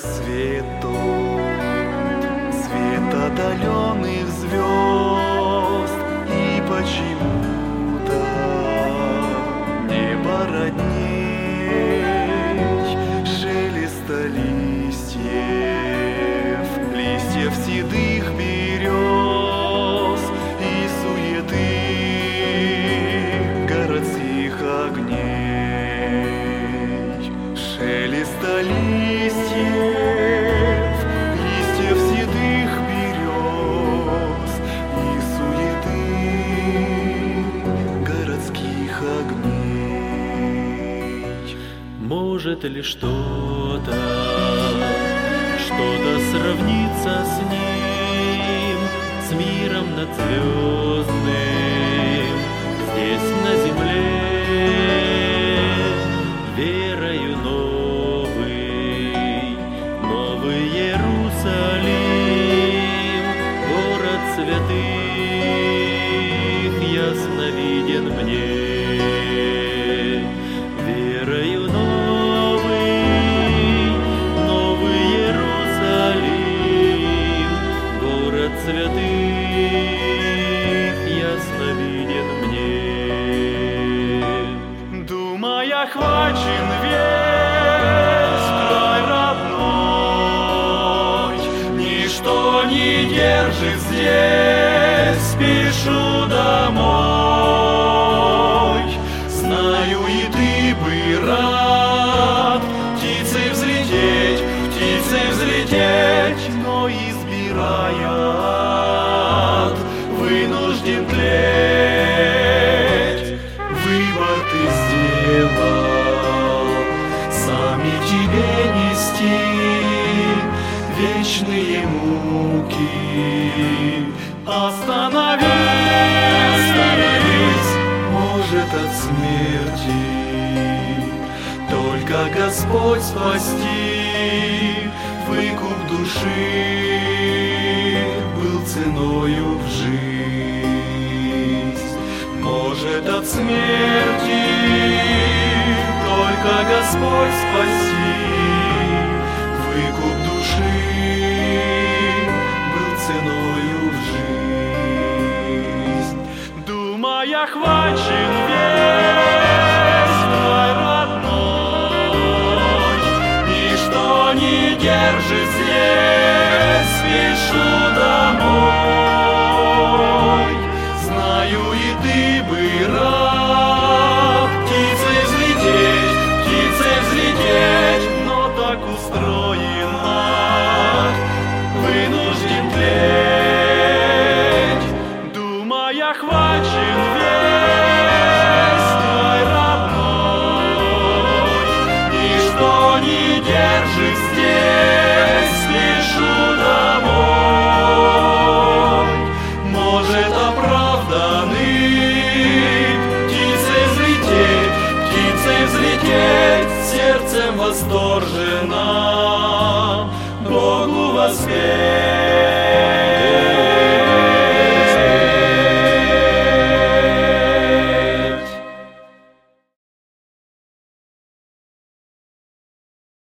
рассвет тот, свет отдаленных звезд, и почему-то небо родней шелеста листьев седых берез и суеты городских огней. Шелеста листьев седых берез и суеты городских огней. Может ли что-то сравниться с ним, с миром надзвездным здесь на земле, верою новый Иерусалим, город святых, ясно виден мне. Верою новый Иерусалим, город святых, ясно виден мне. Думая, охвачен весь край родной, ничто не держит здесь, спешу домой. Знаю, и ты бы рад птицей взлететь, но избирая ад, вынужден тлеть. Выбор ты сделал, сами тебе нести вечные муки. Остановись, может, от смерти только Господь спасти. Выкуп души был ценою в жизнь. Может, от смерти только Господь спаси. Выкуп души был ценою в жизнь. Думая, охвачен весь край родной, ничто не держит здесь, спешу домой. Знаю, и ты бы рад птицей взлететь, но так устроено, вынужден тлеть. Думая, охвачен весь край родной, ничто не держит здесь, спешу домой. Может, оправданы птицей взлететь, сердцем восторженно Богу воспеть.